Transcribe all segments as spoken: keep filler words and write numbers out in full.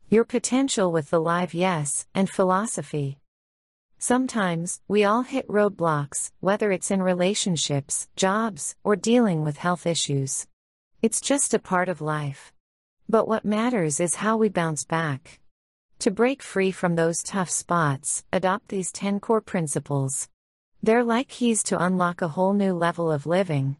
Your potential with the Live Yes and philosophy. Sometimes, we all hit roadblocks, whether it's in relationships, jobs, or dealing with health issues. It's just a part of life. But what matters is how we bounce back. To break free from those tough spots, adopt these ten core principles. They're like keys to unlock a whole new level of living.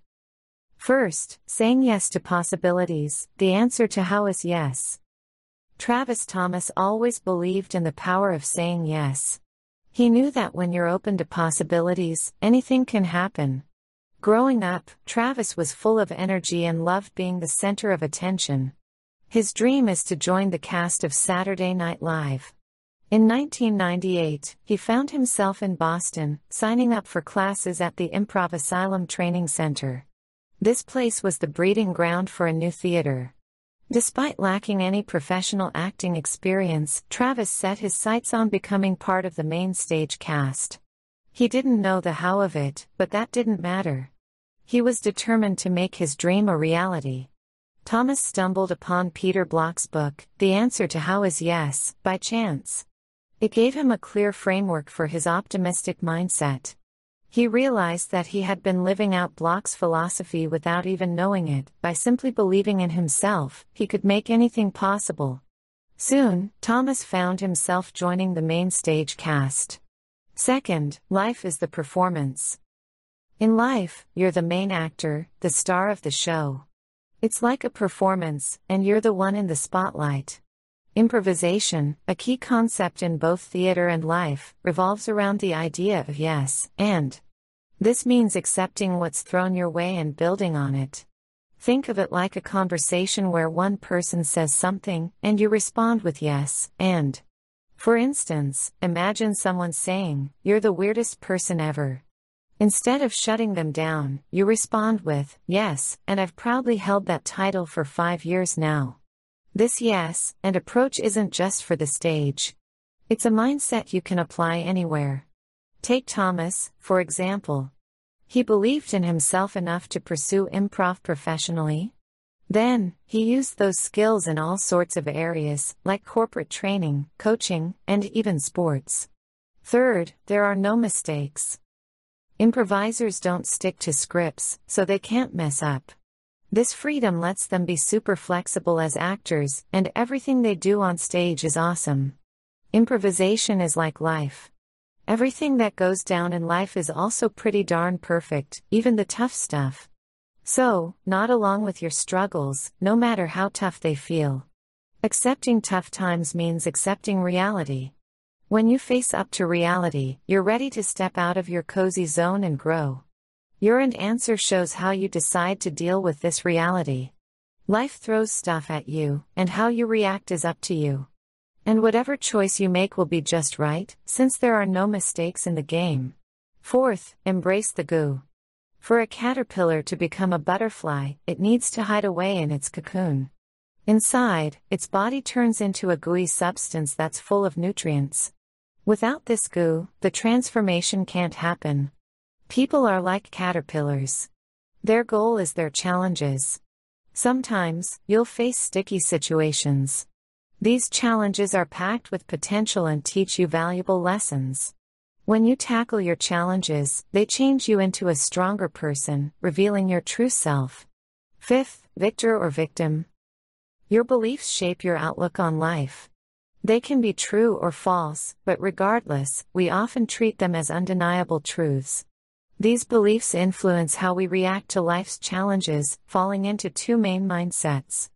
First, saying yes to possibilities. The answer to how is yes. Travis Thomas always believed in the power of saying yes. He knew that when you're open to possibilities, anything can happen. Growing up, Travis was full of energy and loved being the center of attention. His dream is to join the cast of Saturday Night Live. In nineteen ninety-eight, he found himself in Boston, signing up for classes at the Improv Asylum Training Center. This place was the breeding ground for a new theater. Despite lacking any professional acting experience, Travis set his sights on becoming part of the main stage cast. He didn't know the how of it, but that didn't matter. He was determined to make his dream a reality. Thomas stumbled upon Peter Block's book, The Answer to How is Yes, by chance. It gave him a clear framework for his optimistic mindset. He realized that he had been living out Block's philosophy without even knowing it. By simply believing in himself, he could make anything possible. Soon, Thomas found himself joining the main stage cast. Second, life is the performance. In life, you're the main actor, the star of the show. It's like a performance, and you're the one in the spotlight. Improvisation, a key concept in both theater and life, revolves around the idea of yes and. This means accepting what's thrown your way and building on it. Think of it like a conversation where one person says something, and you respond with yes and. For instance, imagine someone saying, "You're the weirdest person ever." Instead of shutting them down, you respond with, "Yes, and I've proudly held that title for five years now." This yes and approach isn't just for the stage. It's a mindset you can apply anywhere. Take Thomas, for example. He believed in himself enough to pursue improv professionally. Then, he used those skills in all sorts of areas, like corporate training, coaching, and even sports. Third, there are no mistakes. Improvisers don't stick to scripts, so they can't mess up. This freedom lets them be super flexible as actors, and everything they do on stage is awesome. Improvisation is like life. Everything that goes down in life is also pretty darn perfect, even the tough stuff. So, nod along with your struggles, no matter how tough they feel. Accepting tough times means accepting reality. When you face up to reality, you're ready to step out of your cozy zone and grow. Your and answer shows how you decide to deal with this reality. Life throws stuff at you, and how you react is up to you. And whatever choice you make will be just right, since there are no mistakes in the game. Fourth, embrace the goo. For a caterpillar to become a butterfly, it needs to hide away in its cocoon. Inside, its body turns into a gooey substance that's full of nutrients. Without this goo, the transformation can't happen. People are like caterpillars. Their goal is their challenges. Sometimes, you'll face sticky situations. These challenges are packed with potential and teach you valuable lessons. When you tackle your challenges, they change you into a stronger person, revealing your true self. Fifth, victor or victim. Your beliefs shape your outlook on life. They can be true or false, but regardless, we often treat them as undeniable truths. These beliefs influence how we react to life's challenges, falling into two main mindsets.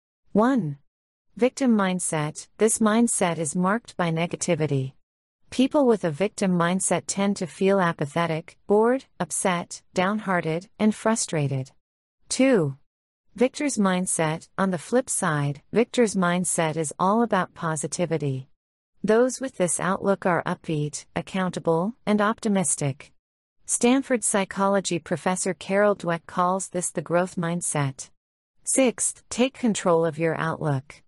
one. Victim mindset. This mindset is marked by negativity. People with a victim mindset tend to feel apathetic, bored, upset, downhearted, and frustrated. two. Victor's mindset. On the flip side, Victor's mindset is all about positivity. Those with this outlook are upbeat, accountable, and optimistic. Stanford psychology professor Carol Dweck calls this the growth mindset. Sixth, take control of your outlook.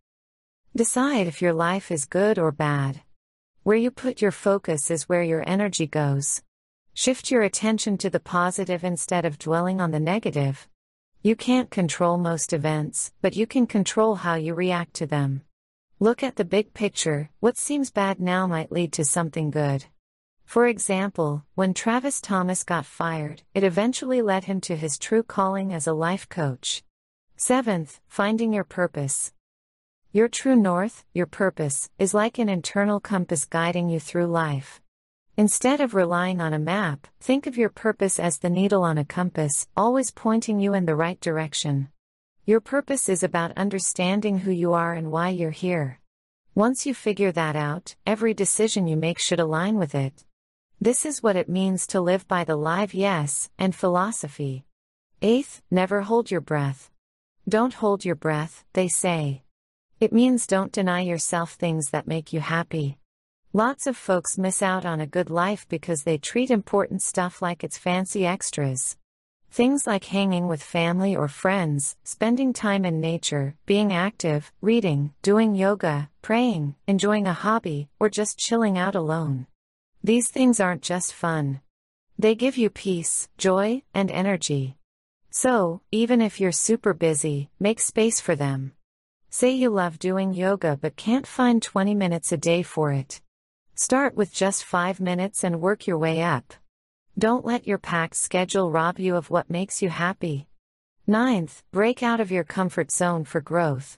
Decide if your life is good or bad. Where you put your focus is where your energy goes. Shift your attention to the positive instead of dwelling on the negative. You can't control most events, but you can control how you react to them. Look at the big picture. What seems bad now might lead to something good. For example, when Travis Thomas got fired, it eventually led him to his true calling as a life coach. Seventh, finding your purpose. Your true north, your purpose, is like an internal compass guiding you through life. Instead of relying on a map, think of your purpose as the needle on a compass, always pointing you in the right direction. Your purpose is about understanding who you are and why you're here. Once you figure that out, every decision you make should align with it. This is what it means to live by the live yes and philosophy. Eighth, never hold your breath. Don't hold your breath, they say. It means don't deny yourself things that make you happy. Lots of folks miss out on a good life because they treat important stuff like it's fancy extras. Things like hanging with family or friends, spending time in nature, being active, reading, doing yoga, praying, enjoying a hobby, or just chilling out alone. These things aren't just fun. They give you peace, joy, and energy. So, even if you're super busy, make space for them. Say you love doing yoga but can't find twenty minutes a day for it. Start with just five minutes and work your way up. Don't let your packed schedule rob you of what makes you happy. Ninth, break out of your comfort zone for growth.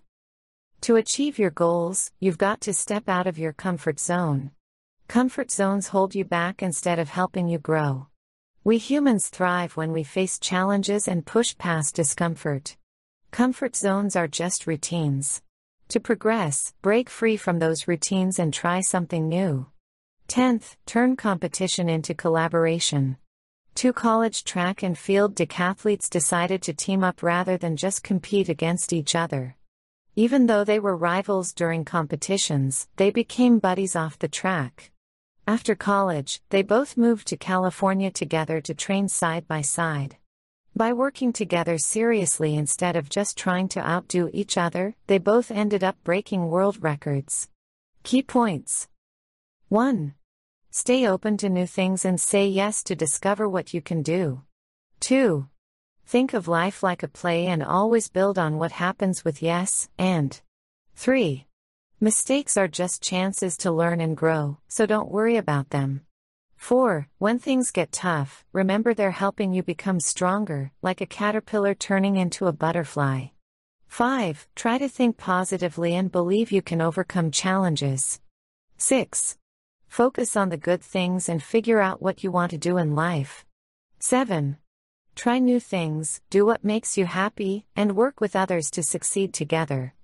To achieve your goals, you've got to step out of your comfort zone. Comfort zones hold you back instead of helping you grow. We humans thrive when we face challenges and push past discomfort. Comfort zones are just routines. To progress, break free from those routines and try something new. Tenth, turn competition into collaboration. Two college track and field decathletes decided to team up rather than just compete against each other. Even though they were rivals during competitions, they became buddies off the track. After college, they both moved to California together to train side by side. By working together seriously instead of just trying to outdo each other, they both ended up breaking world records. Key points. one. Stay open to new things and say yes to discover what you can do. two. Think of life like a play and always build on what happens with yes, and. three. Mistakes are just chances to learn and grow, so don't worry about them. four. When things get tough, remember they're helping you become stronger, like a caterpillar turning into a butterfly. five. Try to think positively and believe you can overcome challenges. six. Focus on the good things and figure out what you want to do in life. seven. Try new things, do what makes you happy, and work with others to succeed together.